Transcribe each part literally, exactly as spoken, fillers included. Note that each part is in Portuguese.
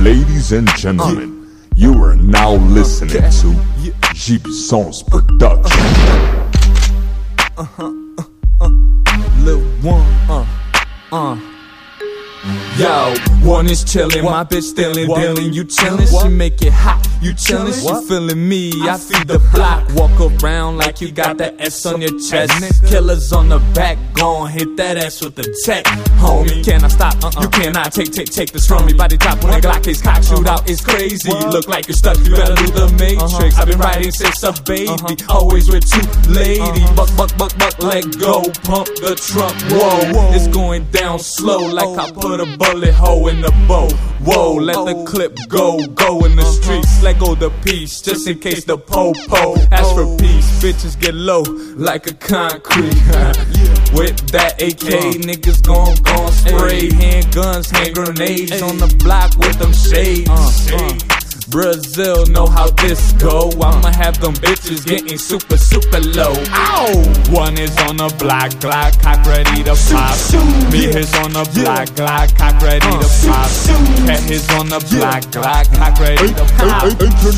Ladies and gentlemen, you are now listening to Jeep Songs Production. Uh-huh, uh, uh, Lil One, uh, uh. Yo, one is chillin', my bitch stealin', dealin', you chillin', she make it hot, you chillin', she feelin' me, I feed the block, walk around like you got that S on your chest, killers on the back, gon' hit that ass with the tech, homie, can I stop, uh-uh, you cannot take, take, take this from me, body drop when the Glock is cock, shoot out, it's crazy, look like you're stuck, you better do the Matrix, I've been riding since a baby, always with two ladies, buck, buck, buck, buck, let go, pump the trunk, whoa, it's going down slow, like I put a bullet hole in the bow. Whoa, let the clip go, go in the streets. Let go the piece, just in case the po-po ask for peace. Bitches get low like a concrete. With that A K, niggas gon' gon' spray. Handguns, hand grenades on the block with them shades. Brazil know how this go. I'ma have them bitches getting super, super low. Ow! One is on the block, Glock, cock ready to pop. Me is on the block, Glock, cock ready to pop. Cat is on the block, Glock, cock ready to pop.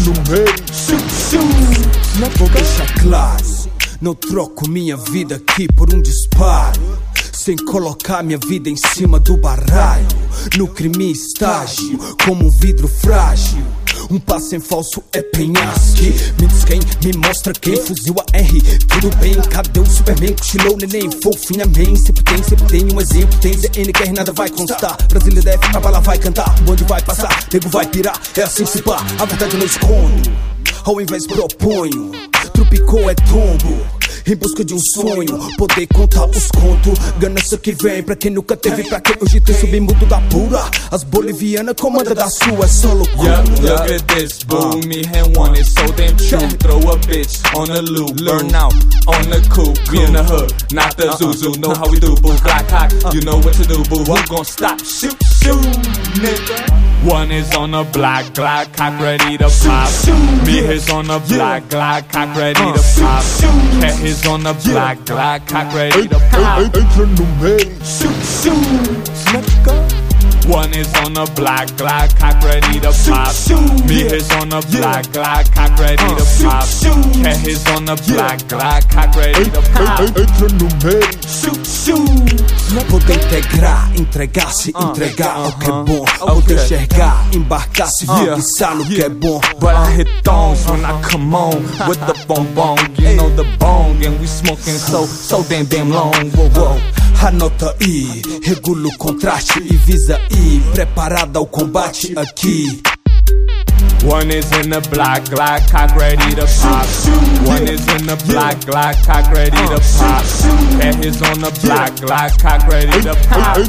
Vou deixar claro, não troco minha vida aqui por um disparo. Sem colocar minha vida em cima do baralho. No crime estágio, como um vidro frágil. Um passo em falso é penhasque. Me diz quem, me mostra quem. Fuzil a R, tudo bem. Cadê o Superman? Cochilou neném, fofinha man. Sempre tem, sempre tem um exemplo. Tem Z N, quer nada vai constar. Brasília D F, a bala vai cantar. O bonde vai passar, nego vai pirar. É assim se pá, a verdade eu não escondo. Ao invés proponho, tropicou é tombo. Em busca de um sonho, poder contar os contos. Ganância que vem pra quem nunca teve, pra quem hoje tem submundo da pura. As bolivianas comanda da sua, é só loucura. Yup, look at this, boo, me and one is so damn true. Throw a bitch on the loop, learn out on the coupe. We in the hood, not the Zuzu, know how we do, boo. Glock cock, you know what to do, boo. Who gon' stop? Shoot, shoot, nigga. One is on the block, Glock, cock ready to pop. Me is on the block, Glock, cock ready to pop. Cat is on the block, Glock, cock ready to pop. Shoot, shoot, one is on the block, Glock, cock ready to pop. Me is on the block, Glock, cock ready to pop. Cat is on the block, Glock, cock ready to pop. Shoot, shoot. Poder integrar, entregar-se, entregar ao que é bom. Poder enxergar, embarcar-se, fixar no que é bom. But I hit thongs when I come on with the bong bong, you know the bong, and we smoking so, so damn damn long. Whoa, whoa. Anota aí, regula o contraste e visa aí, preparada ao combate aqui. One is in the block, Glock, cock ready to pop. One is in the block, Glock, cock ready to pop. Cat is on the block, Glock, cock ready to pop.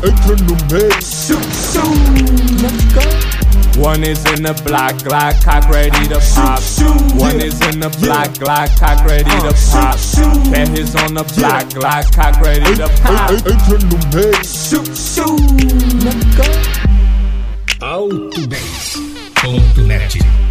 One is in the block, Glock, cock ready to pop. One is in the block, Glock, cock ready to pop. Cat is on the block, Glock, cock ready to pop. Shoot, shoot, Autobase ponto net